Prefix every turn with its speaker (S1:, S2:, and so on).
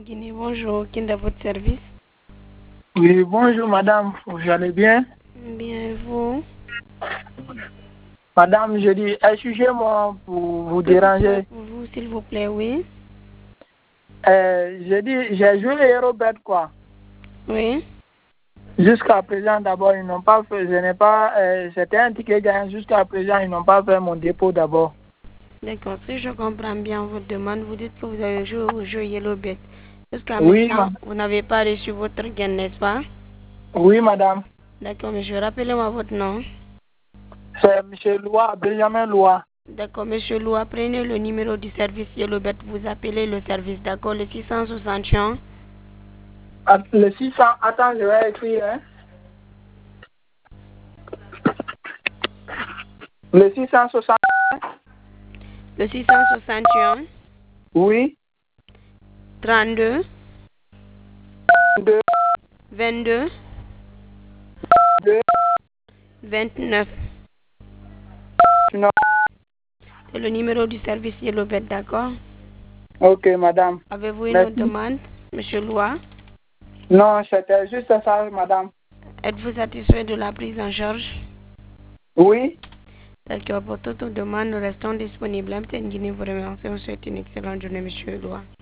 S1: Guinée, bonjour, qui est à votre service?
S2: Oui, bonjour madame, vous allez bien?
S1: Bien, vous?
S2: Madame, je dis, excusez-moi pour vous déranger.
S1: Pour vous, s'il vous plaît, oui.
S2: Je dis, j'ai joué Robert quoi.
S1: Oui.
S2: Jusqu'à présent, d'abord, ils n'ont pas fait, je n'ai pas, c'était un ticket gagnant. Jusqu'à présent, ils n'ont pas fait mon dépôt d'abord.
S1: D'accord, si je comprends bien votre demande, vous dites que vous avez joué au jeu Yellow Bet. Jusqu'à
S2: Oui,
S1: maintenant, vous n'avez pas reçu votre gain, n'est-ce pas?
S2: oui, madame.
S1: D'accord, monsieur, rappelez-moi votre nom.
S2: C'est M. Loa, Benjamin Loa.
S1: D'accord, monsieur Loua, prenez le numéro du service Yellow Bet, vous appelez le service, d'accord, le 661.
S2: Le 600, attends, je vais écrire, hein. Le 660.
S1: Le 661.
S2: Oui.
S1: 32.
S2: 2,
S1: 22.
S2: 2,
S1: 29.
S2: non.
S1: C'est le numéro du service Yellow Bet, d'accord?
S2: Ok, madame.
S1: Avez-vous une autre
S2: Merci.
S1: demande, monsieur Loua?
S2: Non, c'était juste ça, madame.
S1: Êtes-vous satisfait de la prise en charge?
S2: Oui.
S1: D'accord, pour toute demande, nous restons disponibles. Guinée vous remercie. On souhaite une excellente journée, monsieur Loua.